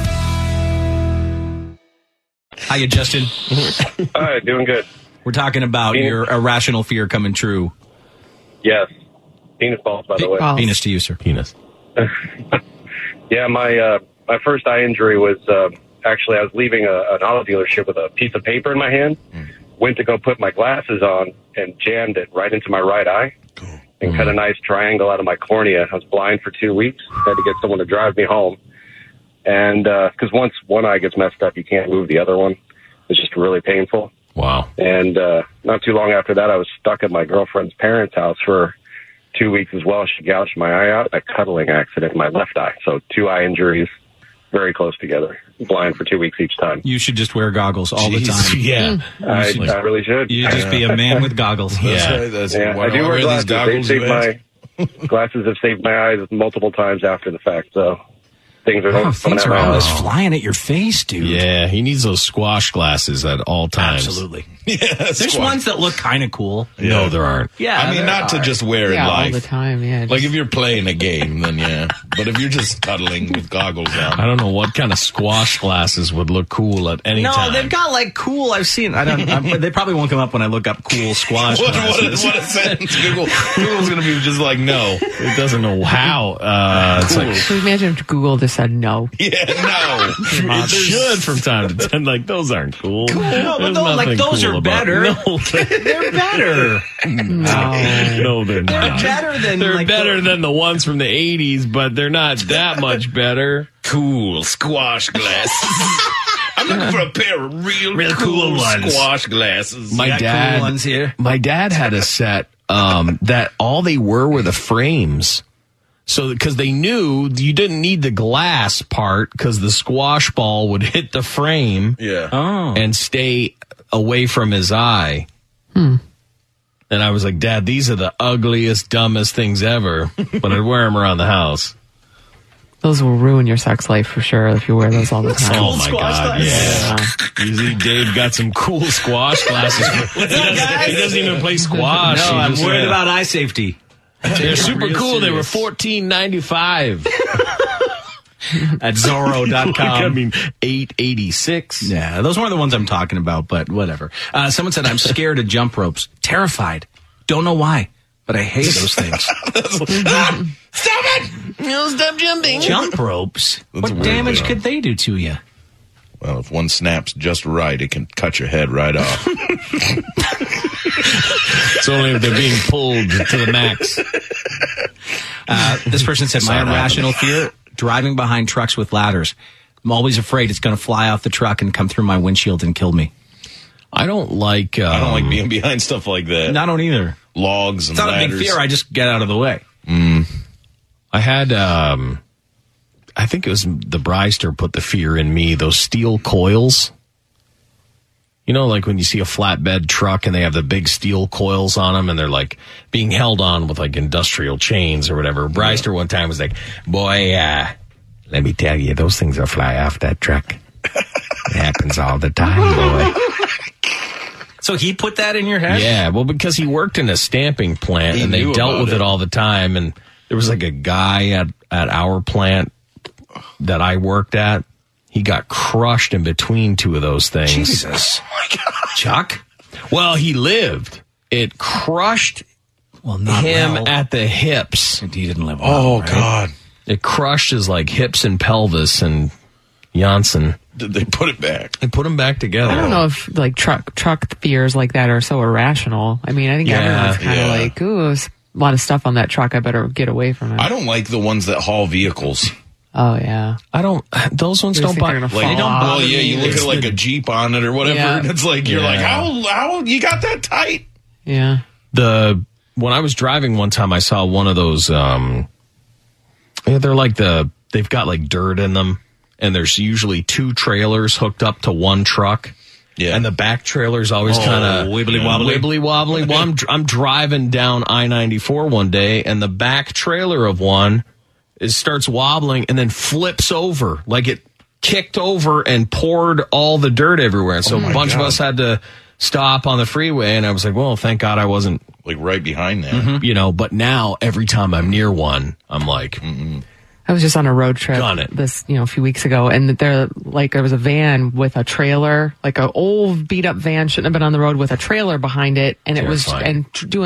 Hiya, Justin. Hi, doing good. We're talking about Penis. your irrational fear coming true. Yes. Penis balls, by the way. Penis to you, sir. Penis. Yeah, my uh, my first eye injury was uh, actually I was leaving a, an auto dealership with a piece of paper in my hand, went to go put my glasses on and jammed it right into my right eye and mm. cut a nice triangle out of my cornea. I was blind for two weeks. Had to get someone to drive me home. And because uh, once one eye gets messed up, you can't move the other one. It's just really painful. Wow. And uh, not too long after that, I was stuck at my girlfriend's parents' house for two weeks as well. She gouged my eye out, a cuddling accident in my left eye. So two eye injuries very close together. Blind for two weeks each time. You should just wear goggles all Jeez, the time. Yeah. I, should, I really should. You just be a man with goggles. Yeah. That's right. That's yeah, why I do I wear glasses. Goggles, they saved my, glasses have saved my eyes multiple times after the fact, so things are, oh, things are always flying at your face, dude. Yeah, he needs those squash glasses at all times. Absolutely. Yeah, There's squash. ones that look kind of cool. Yeah. No, there aren't. Yeah, I mean, not are. to just wear yeah, in life. all the time, yeah. Like if you're playing a game, then yeah. But if you're just cuddling with goggles on. I don't know what kind of squash glasses would look cool at any no, time. they've got like cool. I've seen. I don't. I'm, they probably won't come up when I look up cool squash what, glasses. what, a, what a sentence. Google. Google's going to be just like, no. It doesn't know how. Uh, it's Cool. like, So imagine if Google just said no. Yeah, no. it should from time to time. Like, those aren't cool. Cool. No, but There's those, like nothing those cool are about- better. No, they're, They're better. No. no, they're They're not. better than. They're like, better the, than the ones from the eighties, but they're not that much better. Cool squash glasses. I'm looking for a pair of real, Real cool, cool ones. squash glasses. My got dad, cool ones here. my dad had a set um, that all they were were the frames. So, because they knew you didn't need the glass part because the squash ball would hit the frame Yeah. Oh. and stay away from his eye. Hmm. And I was like, Dad, these are the ugliest, dumbest things ever, but I'd wear them around the house. Those will ruin your sex life for sure if you wear those all the time. Oh my God, yeah. Yeah. You see, Dave got some cool squash glasses. he, doesn't, he doesn't even play squash. No, He I'm just, worried uh, about eye safety. They're super Real cool. They were serious. fourteen ninety-five. At Zorro dot com. I mean, eight eighty-six. Yeah, those weren't the ones I'm talking about, but whatever. Uh, someone said, I'm scared of jump ropes. Terrified. Don't know why, but I hate those things. Stop it! No, stop jumping. Jump ropes? That's What weird, damage yeah. could they do to you? Well, if one snaps just right, it can cut your head right off. It's only if they're being pulled to the max. Uh, this person said, my Saw that irrational fear, driving behind trucks with ladders. I'm always afraid it's going to fly off the truck and come through my windshield and kill me. I don't like. Um, I don't like being behind stuff like that. I don't either. Logs and It's not ladders. a big fear. I just get out of the way. Mm. I had. Um, I think it was the Bryster put the fear in me. Those steel coils. You know, like when you see a flatbed truck and they have the big steel coils on them and they're like being held on with like industrial chains or whatever. Bryster one time was like, boy, uh, let me tell you, those things will fly off that truck. It happens all the time, boy. So he put that in your head? Yeah, well, because he worked in a stamping plant He and they knew dealt about with it. it. all the time. And there was like a guy at, at our plant that I worked at. He got crushed in between two of those things. Jesus. Oh my God. Chuck? Well, he lived. It crushed well, not him well. at the hips. He didn't live well. Oh, right? God. It crushed his like hips and pelvis and Janssen. Did they put it back? They put him back together. I don't know if like truck truck fears like that are so irrational. I mean, I think Yeah, everyone's kind of yeah. like, ooh, there's a lot of stuff on that truck. I better get away from it. I don't like the ones that haul vehicles. Oh yeah, I don't. Those ones You don't think bother. they're gonna Like, fall they don't off. well, yeah, you look It's at like the- a Jeep on it or whatever, Yeah. and it's like, you're Yeah. like, how, how, you got that tight? Yeah. The when I was driving one time, I saw one of those. Um, yeah, they're like the they've got like dirt in them, and there's usually two trailers hooked up to one truck. Yeah. And the back trailer's always Oh, kind of wibbly wobbly. wibbly wobbly. Well, I'm I'm driving down I ninety-four one day, and the back trailer of one it starts wobbling and then flips over like it kicked over and poured all the dirt everywhere. And so Oh a bunch God. of us had to stop on the freeway, and I was like, well, thank God I wasn't, Like right behind that. you know. But now every time I'm near one, I'm like, I was just on a road trip Gun it. this, you know, a few weeks ago, and there, like, there was a van with a trailer, like an old beat up van, shouldn't have been on the road with a trailer behind it, and it was Terrifying. and tr- doing like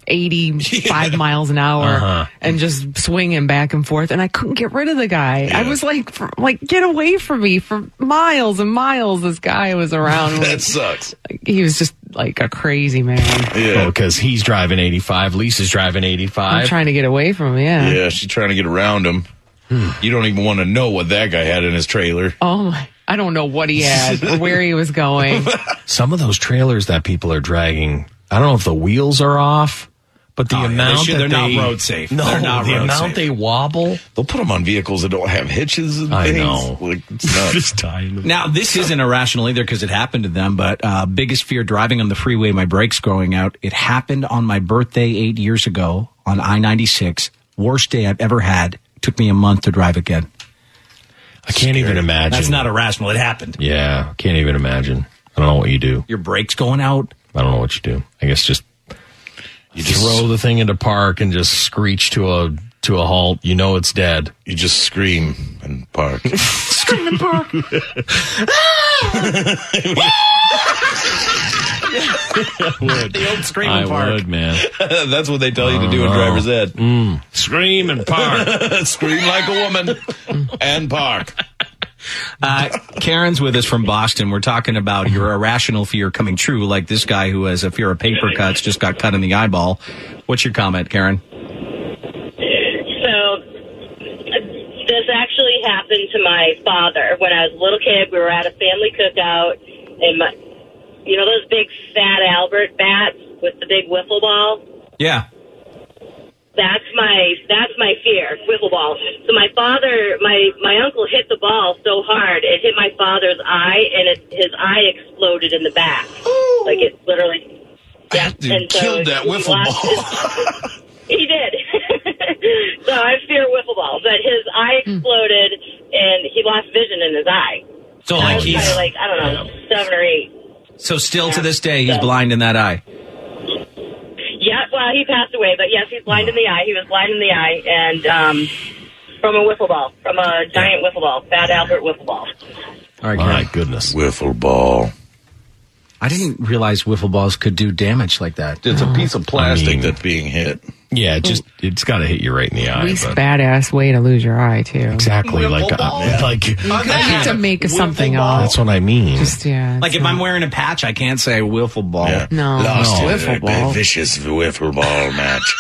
eighty-five miles an hour Uh-huh. and just swinging back and forth. And I couldn't get rid of the guy. I was like, for, like, get away from me for miles and miles. This guy was around. That sucks. He was just like a crazy man. Yeah. Because he's driving eighty-five, Lisa's driving eighty-five. I'm trying to get away from him, yeah. Yeah, she's trying to get around him. You don't even want to know what that guy had in his trailer. Oh, my. I don't know what he had or where he was going. Some of those trailers that people are dragging, I don't know if the wheels are off, but the Oh, yeah, they amount should- that they're not they- road safe. No, They're not the road amount safe. they wobble. They'll put them on vehicles that don't have hitches and I things. know. Like, it's nuts. Just tying them. Now, this isn't irrational either because it happened to them, but uh, biggest fear driving on the freeway, my brakes going out. It happened on my birthday eight years ago on I ninety-six. Worst day I've ever had. Took me a month to drive again. I can't even imagine. That's not irrational. It happened. Yeah, can't even imagine. I don't know what you do. Your brakes going out. I don't know what you do. I guess just you just throw the thing into park and just screech to a to a halt. You know it's dead. You just scream and park. Scream and park. The old scream I and park. would, man. That's what they tell you to do in Oh. driver's ed. Mm. Scream and park. Scream like a woman and park. Uh, Karen's with us from Boston. We're talking about your irrational fear coming true, like this guy who has a fear of paper cuts, just got cut in the eyeball. What's your comment, Karen? So, this actually happened to my father. When I was a little kid, we were at a family cookout, and my, you know those big fat Albert bats with the big wiffle ball? Yeah. That's my that's my fear, wiffle ball. So my father, my my uncle hit the ball so hard it hit my father's eye, and it, his eye exploded in the back. Like it literally. Yeah, Dude, and so killed that he wiffle lost ball. his- he did. So I fear wiffle balls. But his eye exploded, and he lost vision in his eye. So I like was he's probably like I don't know, seven or eight. so still to this day he's blind in that eye. Yeah, well, he passed away, but yes, he's blind in the eye. He was blind in the eye, and um, from a wiffle ball, from a giant wiffle ball, Fat Albert wiffle ball. All right, My Karen. goodness. Wiffle ball. I didn't realize wiffle balls could do damage like that. It's a piece of plastic I mean- that's being hit. Yeah, it just it's got to hit you right in the eye. Least but- badass way to lose your eye, too. Exactly, like uh, like You have to make something ball. up. that's what I mean. Just, yeah. Like it's if I'm not- wearing a patch, I can't say wiffle ball. Yeah. No, Lost no. in Wiffle a ball. vicious wiffle ball match.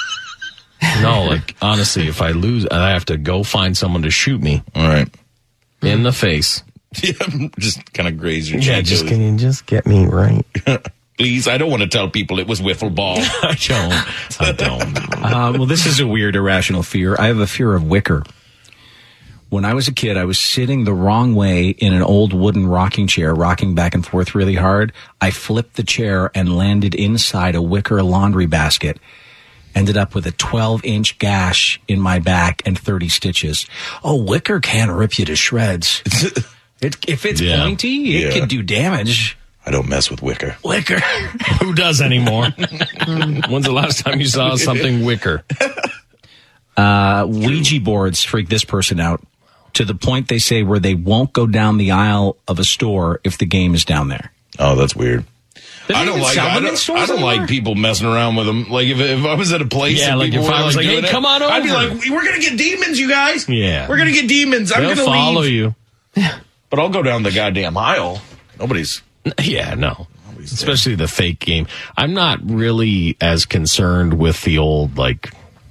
No, like honestly, if I lose, I have to go find someone to shoot me All right. in the face. Yeah, just kind of graze your Yeah, cheek. just can you just get me right? Please, I don't want to tell people it was wiffle ball. I don't. I don't. Uh, well, this is a weird irrational fear. I have a fear of wicker. When I was a kid, I was sitting the wrong way in an old wooden rocking chair, rocking back and forth really hard. I flipped the chair and landed inside a wicker laundry basket. Ended up with a twelve-inch gash in my back and thirty stitches. Oh, wicker can rip you to shreds. It, if it's Yeah. pointy, it Yeah. could do damage. I don't mess with wicker. Wicker. Who does anymore? When's the last time you saw something wicker? Uh, Ouija boards freak this person out to the point they say where they won't go down the aisle of a store if the game is down there. Oh, that's weird. They I don't don't even like. sell I them in don't, stores I don't anymore? like people messing around with them. Like if if I was at a place, Yeah, and like people if I were was like, doing "Hey, it, come on I'd be over." like, "We're gonna get demons, you guys. Yeah. we're gonna get demons. I'm They'll gonna follow leave." you. But I'll go down the goddamn aisle. Nobody's. Yeah, no. Especially the fake game. I'm not really as concerned with the old, like,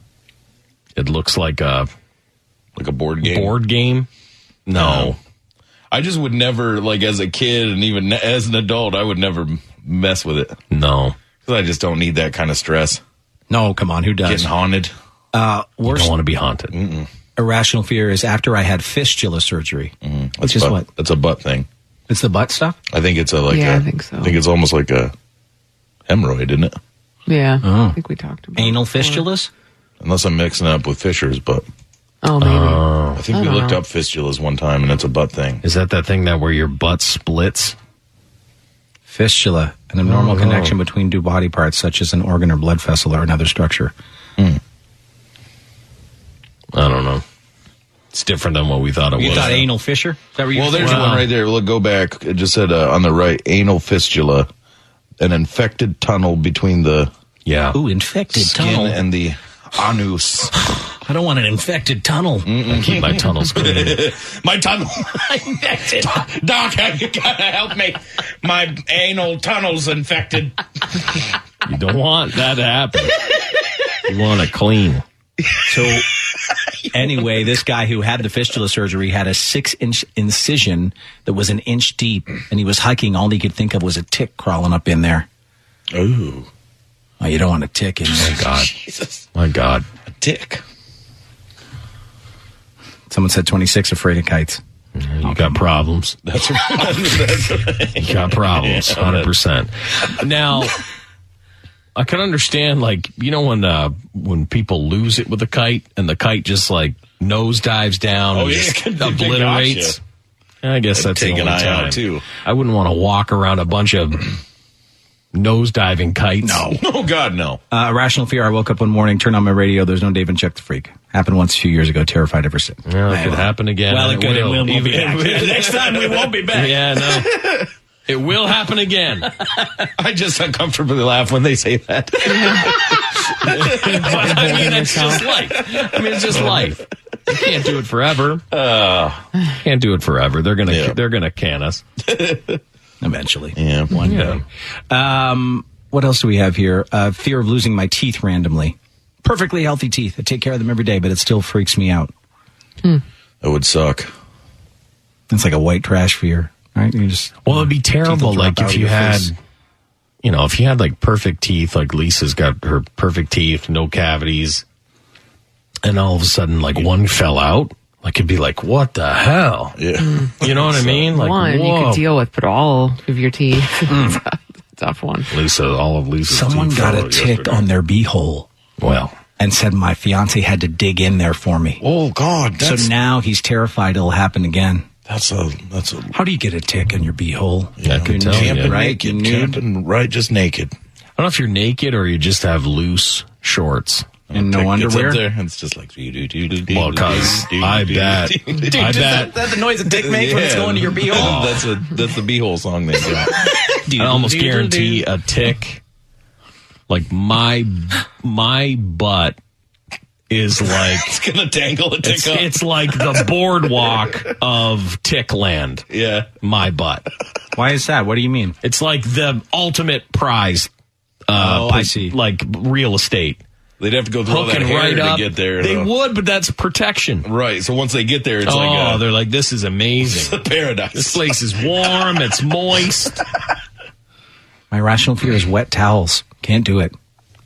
it looks like a like a board game. Board game? No. I just would never, like as a kid and even as an adult, I would never mess with it. No. Because I just don't need that kind of stress. No, come on, who does? Getting haunted. Uh, You worst don't want to be haunted. Mm-mm. irrational fear is after I had fistula surgery, That's which is butt, what? That's a butt thing. It's the butt stuff? I think it's a like. Yeah, a, I think so. I think it's almost like a hemorrhoid, isn't it? Yeah, Oh. I think we talked about Anal it before. fistulas? Unless I'm mixing it up with fissures, but Oh, maybe. I think I we don't looked know. up fistulas one time, and it's a butt thing. Is that that thing that where your butt splits? Fistula, an abnormal Oh. connection between two body parts, such as an organ or blood vessel or another structure. I don't know. It's different than what we thought it You was. thought anal fissure? Is that what you Well, there's well, one right there. Look, go back. It just said uh, on the right, anal fistula, an infected tunnel between the Yeah. Ooh, infected Skin tunnel. and the anus. I don't want an infected tunnel. I keep my tunnels clean. My tunnel. Infected. Doc, you gotta help me. My anal tunnel's infected. You don't want that to happen. You want it clean. So, anyway, this guy who had the fistula surgery had a six-inch incision that was an inch deep, and he was hiking. All he could think of was a tick crawling up in there. Ooh. Oh, you don't want a tick in there. My God. Jesus. My God. A tick. Someone said twenty-six afraid of kites. You got problems. That's right. That's right. You got problems, one hundred percent. Now, I can understand, like, you know, when uh, when people lose it with a kite and the kite just, like, nose dives down Oh, and yeah. just They obliterates. I guess I'd that's take the an only eye out, time. too. I wouldn't want to walk around a bunch of nose diving kites. No. Oh, God, no. Uh, irrational fear. I woke up one morning, turned on my radio. There's no Dave and Chuck the Freak. Happened once a few years ago. Terrified ever since. Well, it could happen again. Well, and it could. It will. We'll Even- be back. Next time we won't be back. Yeah, no. It will happen again. I just uncomfortably laugh when they say that. I mean, it's just life. I mean, it's just life. You can't do it forever. Uh, Can't do it forever. They're gonna Yeah. they're gonna can us. Eventually. yeah. One Yeah. day. Um, what else do we have here? Uh, fear of losing my teeth randomly. Perfectly healthy teeth. I take care of them every day, but it still freaks me out. That would suck. It's like a white trash fear, right? You just Well, it'd be teeth will terrible, drop like out if of you your had, face. you know, if you had like perfect teeth, like Lisa's got her perfect teeth, no cavities, and all of a sudden, like one fell out. Like it'd be like, what the hell? Yeah. You know what I mean? Like, one you whoa. could deal with, but all of your teeth. It's a tough one. Lisa, all of Lisa's Someone teeth got fell a out tick yesterday. on their beehole Well, and said my fiance had to dig in there for me. Oh, God. So That's, now he's terrified it'll happen again. that's a, that's a, How do you get a tick in your beehole? I could tell you. camping right? naked. Nude? Camping, right, just naked. I don't know if you're naked or you just have loose shorts. And no Tick gets up underwear? there, and it's just like, Well, because I bet, I bet, that the noise a dick makes when it's going to your beehole? That's a that's the beehole song they do. I almost guarantee a tick. Like my my butt is like It's gonna tangle a tick it's, up. it's like the boardwalk of tick land. Yeah. My butt. Why is that? What do you mean? It's like the ultimate prize. Uh, Oh, put- I see. Like real estate. They'd have to go through all that Hooking hair right to up. get there. They though. would, but that's protection. Right. So once they get there, it's oh, like a, they're like, this is amazing. paradise. This place is warm. It's moist. My irrational fear is wet towels. Can't do it.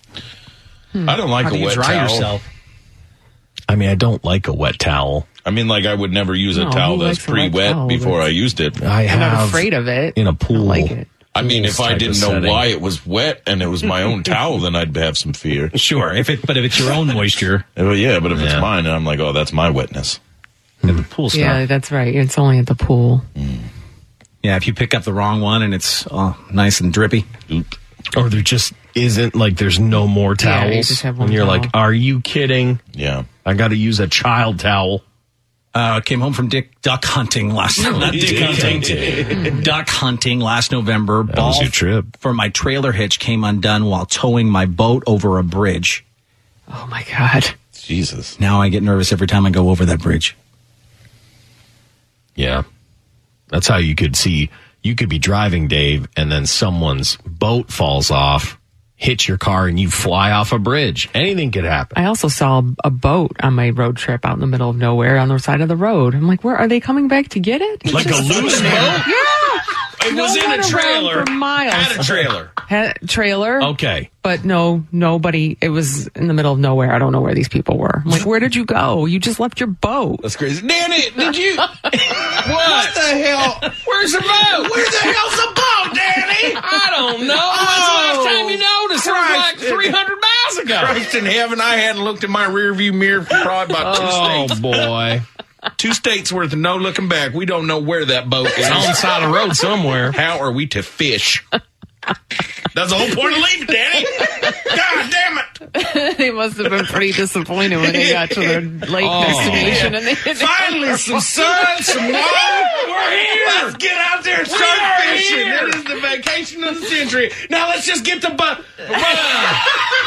I don't like How a do you wet dry towel. yourself? I mean, I don't like a wet towel. I mean, like I would never use a No, towel who that's likes a wet pre-wet towel? before That's- I used it. I I'm have not afraid of it. in a I pool. like it. I mean, if I type of didn't know setting. why it was wet and it was my own towel, then I'd have some fear. Sure, if it, but if it's your own moisture, Well, yeah, but if it's Yeah. mine, and I'm like, oh, that's my wetness. at the pool stuff. Yeah, that's right. It's only at the pool. Yeah, if you pick up the wrong one and it's oh, nice and drippy. Oop. Or there just isn't, like, there's no more Yeah, you towels. just have one and you're towel. like, are you kidding? Yeah. I got to use a child towel. Uh, came home from dick, duck hunting last not dick hunting, duck hunting last November. That was your trip. for my trailer hitch came undone while towing my boat over a bridge. Oh my God. Jesus. Now I get nervous every time I go over that bridge. Yeah. That's how you could see, you could be driving, Dave, and then someone's boat falls off, hits your car, and you fly off a bridge. Anything could happen. I also saw a boat on my road trip out in the middle of nowhere on the side of the road. I'm like, where are they coming back to get it? Like a loose boat? Yeah. It No was in one a around trailer. for miles. Had a trailer. Had trailer. Okay. But no, nobody. It was in the middle of nowhere. I don't know where these people were. I'm like, where did you go? You just left your boat. That's crazy. Danny, did you? What? What the hell? Where's the boat? Where the hell's the boat, Danny? I don't know. When's the last time you noticed? It was like Christ. three hundred miles ago. Christ in heaven, I hadn't looked in my rearview mirror for probably about two Oh, states. boy. Two states worth of no looking back. We don't know where that boat is. It's on the side of the road somewhere. How are we to fish? That's the whole point of leaving, Danny. God damn it. They must have been pretty disappointed when they got to their lake Oh. destination. And they Finally, some sun, some water. We're here. Let's get out there and start fishing. here. That is the vacation of the century. Now let's just get the boat.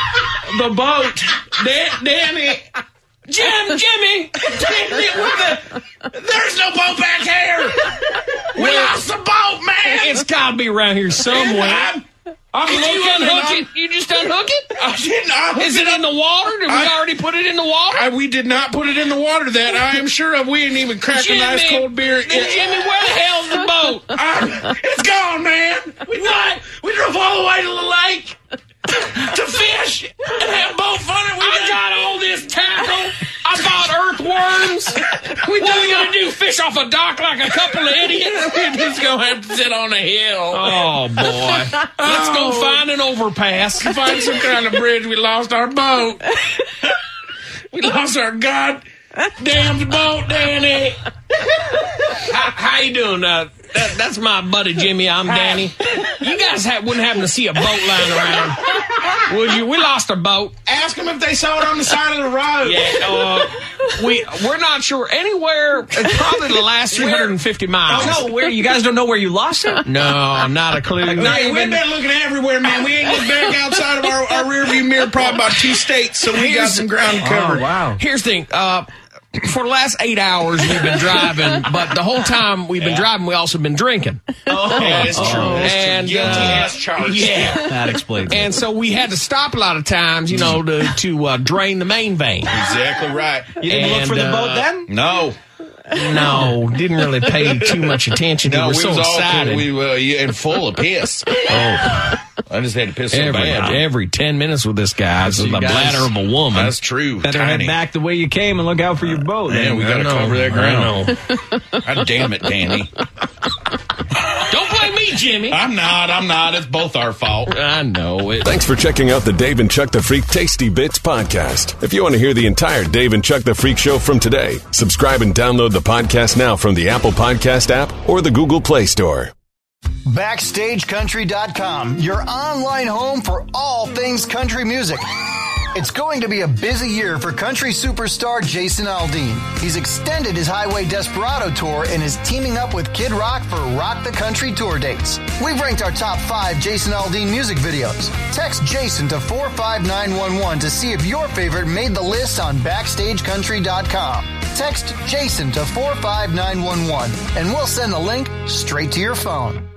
the boat. Dan- Danny. Jim, Jimmy. Danny, where the, there's no boat back here. We well, lost the boat, man. It's got to be around here somewhere. I'm Did looking, you unhook it? You just unhook it? I didn't. I Is it, it in the water? Did I, we already put it in the water? I, we did not put it in the water. That I am sure of. We didn't even crack Jimmy, a nice cold beer. Jimmy, where the hell's the boat? I, it's gone, man. We what? We drove all the way to the lake to fish and have boat fun. And we I got all this tackle. I bought earthworms. We what are we going to do? Fish off a dock like a couple of idiots? We're just going to have to sit on a hill. Oh, boy. Let's oh. go find an overpass. Find some kind of bridge. We lost our boat. We lost our goddamn boat, Danny. how, how you doing? Uh, that, that's my buddy, Jimmy. I'm Danny. You guys ha- wouldn't happen to see a boat lying around, would you? We lost our boat. Ask them if they saw it on the side of the road. Yeah, uh, we, we're not sure. Anywhere, it's probably the last three hundred fifty miles. Oh, no, where? You guys don't know where you lost it? No, not a clue. Like, not hey, we've been looking everywhere, man. We ain't looked back outside of our, our rearview mirror probably about two states, so we got some ground covered. Oh, wow. Here's the thing. Uh, For the last eight hours, we've been driving, but the whole time we've been yeah. driving, we also been drinking. Oh, that's true. Oh. That's and true. Guilty uh, as charged. Yeah, that explains it. And so we had to stop a lot of times, you know, to to uh, drain the main vein. Exactly right. You didn't and, look for the uh, boat then? No. No, didn't really pay too much attention to it. No, We we were was so all excited. we were uh, in full of piss. Oh, I just had to piss so every, bad. Every ten minutes with this guy, it's the bladder of a woman. That's true. Better Tiny. head back the way you came and look out for your boat. Man, we got to cover that ground. God damn it, Danny. Don't blame me, Jimmy. I'm not. I'm not. It's both our fault. I know it. Thanks for checking out the Dave and Chuck the Freak Tasty Bits podcast. If you want to hear the entire Dave and Chuck the Freak show from today, subscribe and download the podcast now from the Apple Podcast app or the Google Play Store. Backstage Country dot com, your online home for all things country music. It's going to be a busy year for country superstar Jason Aldean. He's extended his Highway Desperado tour and is teaming up with Kid Rock for Rock the Country tour dates. We've ranked our top five Jason Aldean music videos. Text Jason to four five nine one one to see if your favorite made the list on Backstage Country dot com. Text Jason to four five nine one one and we'll send the link straight to your phone.